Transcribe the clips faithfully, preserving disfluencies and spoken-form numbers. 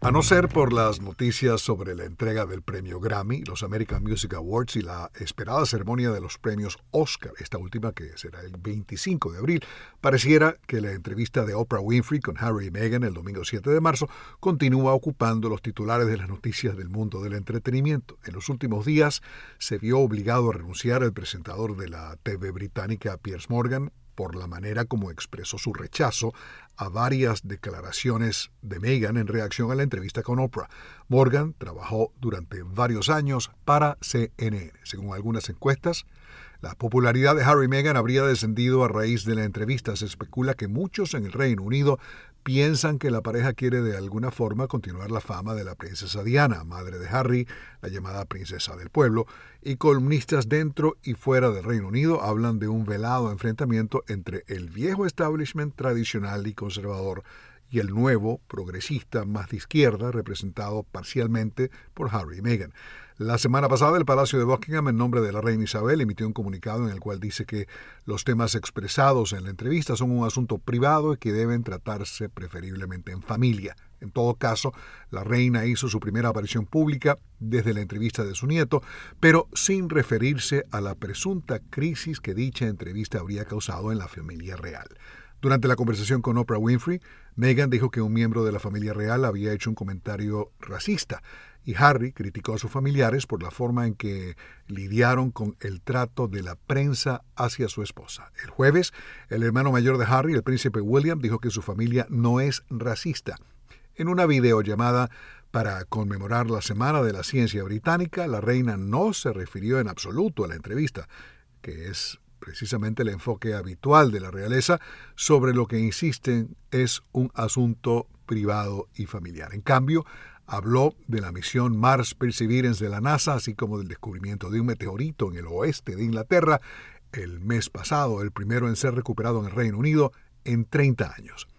A no ser por las noticias sobre la entrega del premio Grammy, los American Music Awards y la esperada ceremonia de los premios Oscar, esta última que será el veinticinco de abril, pareciera que la entrevista de Oprah Winfrey con Harry y Meghan el domingo siete de marzo continúa ocupando los titulares de las noticias del mundo del entretenimiento. En los últimos días se vio obligado a renunciar el presentador de la T V británica Piers Morgan por la manera como expresó su rechazo a varias declaraciones de Meghan en reacción a la entrevista con Oprah. Morgan trabajó durante varios años para C N N. Según algunas encuestas, la popularidad de Harry y Meghan habría descendido a raíz de la entrevista. Se especula que muchos en el Reino Unido piensan que la pareja quiere de alguna forma continuar la fama de la princesa Diana, madre de Harry, la llamada princesa del pueblo, y columnistas dentro y fuera del Reino Unido hablan de un velado enfrentamiento entre el viejo establishment tradicional y conservador y el nuevo, progresista, más de izquierda, representado parcialmente por Harry y Meghan. La semana pasada, el Palacio de Buckingham, en nombre de la reina Isabel, emitió un comunicado en el cual dice que los temas expresados en la entrevista son un asunto privado y que deben tratarse preferiblemente en familia. En todo caso, la reina hizo su primera aparición pública desde la entrevista de su nieto, pero sin referirse a la presunta crisis que dicha entrevista habría causado en la familia real. Durante la conversación con Oprah Winfrey, Meghan dijo que un miembro de la familia real había hecho un comentario racista y Harry criticó a sus familiares por la forma en que lidiaron con el trato de la prensa hacia su esposa. El jueves, el hermano mayor de Harry, el príncipe William, dijo que su familia no es racista. En una videollamada para conmemorar la Semana de la Ciencia Británica, la reina no se refirió en absoluto a la entrevista, que es precisamente el enfoque habitual de la realeza, sobre lo que insisten es un asunto privado y familiar. En cambio, habló de la misión Mars Perseverance de la NASA, así como del descubrimiento de un meteorito en el oeste de Inglaterra el mes pasado, el primero en ser recuperado en el Reino Unido en treinta años.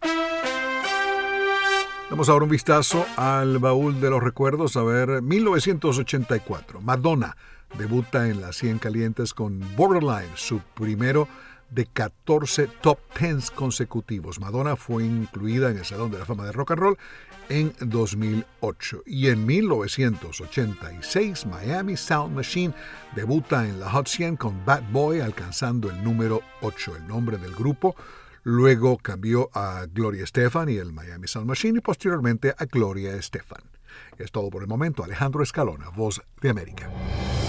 Damos ahora un vistazo al baúl de los recuerdos. A ver, mil novecientos ochenta y cuatro. Madonna debuta en las cien calientes con Borderline, su primero de catorce top diez consecutivos. Madonna fue incluida en el Salón de la Fama de Rock and Roll en dos mil ocho. Y en mil novecientos ochenta y seis, Miami Sound Machine debuta en la Hot cien con Bad Boy, alcanzando el número ocho. El nombre del grupo luego cambió a Gloria Estefan y el Miami Sound Machine y posteriormente a Gloria Estefan. Es todo por el momento. Alejandro Escalona, Voz de América.